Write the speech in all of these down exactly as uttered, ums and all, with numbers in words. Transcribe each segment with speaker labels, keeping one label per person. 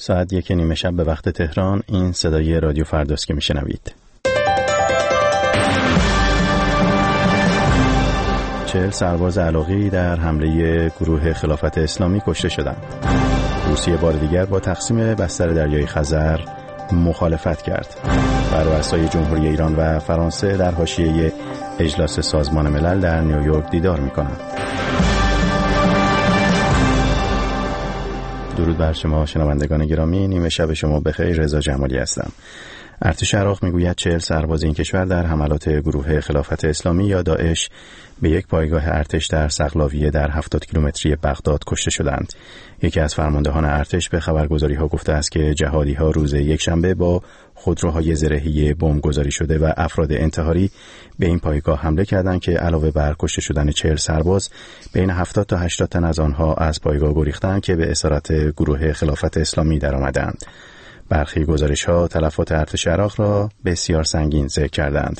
Speaker 1: ساعت یک نیمه شب به وقت تهران. این صدای رادیو فرداست که میشنوید. چهل سرباز عراقی در حمله گروه خلافت اسلامی کشته شدند. روسیه بار دیگر با تقسیم بستر دریای خزر مخالفت کرد. بر رؤسای جمهوری ایران و فرانسه در حاشیه اجلاس سازمان ملل در نیویورک دیدار می‌کنند. درود بر شما شنوندگان گرامی، نیمه شب شما بخیر. رضا جمالی هستم. ارتش عراق میگوید چهل سرباز این کشور در حملات گروه خلافت اسلامی یا داعش به یک پایگاه ارتش در سقلاویه در هفتاد کیلومتری بغداد کشته شدند. یکی از فرماندهان ارتش به خبرگزاری‌ها گفته است که جهادی‌ها روز یکشنبه با خودروهای زرهی بمب‌گذاری شده و افراد انتحاری به این پایگاه حمله کردند که علاوه بر کشته شدن چهل سرباز، بین هفتاد تا هشتاد تن از آنها از پایگاه گریختند که به اسارت گروه خلافت اسلامی درآمدند. برخی گزارش‌ها تلفات ارتش عراق را بسیار سنگین ذکر کردند.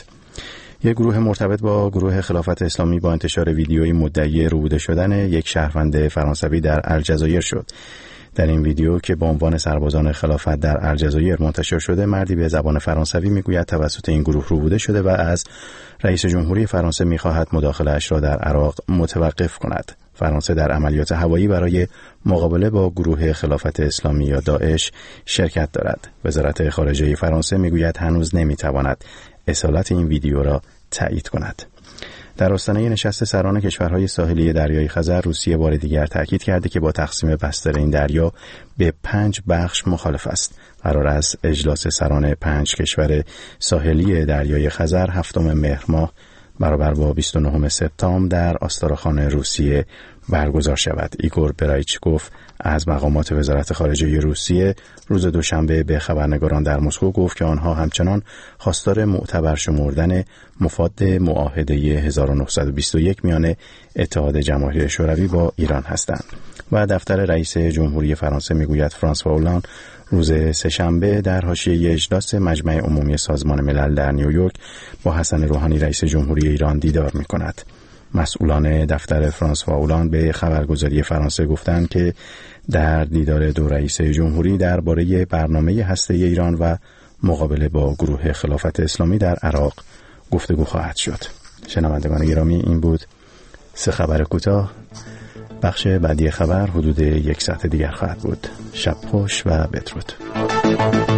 Speaker 1: یک گروه مرتبط با گروه خلافت اسلامی با انتشار ویدیویی مدعی ربوده شدن یک شهروند فرانسوی در الجزایر شد. در این ویدیو که با عنوان سربازان خلافت در الجزایر منتشر شده، مردی به زبان فرانسوی میگوید توسط این گروه ربوده شده و از رئیس جمهوری فرانسه میخواهد مداخله‌اش را در عراق متوقف کند. فرانسه در عملیات هوایی برای مقابله با گروه خلافت اسلامی یا داعش شرکت دارد. وزارت خارجه فرانسه میگوید هنوز نمیتواند اصالت این ویدیو را تایید کند. در آستانه نشست سران کشورهای ساحلی دریای خزر، روسیه بار دیگر تاکید کرده که با تقسیم بستر این دریا به پنج بخش مخالف است. قرار است اجلاس سران پنج کشور ساحلی دریای خزر هفتم مهر ماه برابر با بیست و نهم سپتامبر در آستارخان روسیه برگزار شود. ایگور برایچکوف از مقامات وزارت خارجه روسیه روز دوشنبه به خبرنگاران در مسکو گفت که آنها همچنان خواستار معتبر شمردن مفاد معاهده هزار و نهصد و بیست و یک میان اتحاد جماهیر شوروی با ایران هستند. و دفتر رئیس جمهوری فرانسه میگوید فرانسوا اولاند روز سه‌شنبه در حاشیه اجلاس مجمع عمومی سازمان ملل در نیویورک با حسن روحانی رئیس جمهوری ایران دیدار می‌کند. مسئولان دفتر فرانسوا اولاند به خبرگزاری فرانسه گفتند که در دیدار دو رئیس جمهوری درباره برنامه هسته‌ای ایران و مقابله با گروه خلافت اسلامی در عراق گفتگو خواهد شد. شنوندگان گرامی، این بود سه خبر کوتاه. بخش بعدی خبر حدود یک ساعت دیگر خواهد بود. شب خوش و بدرود.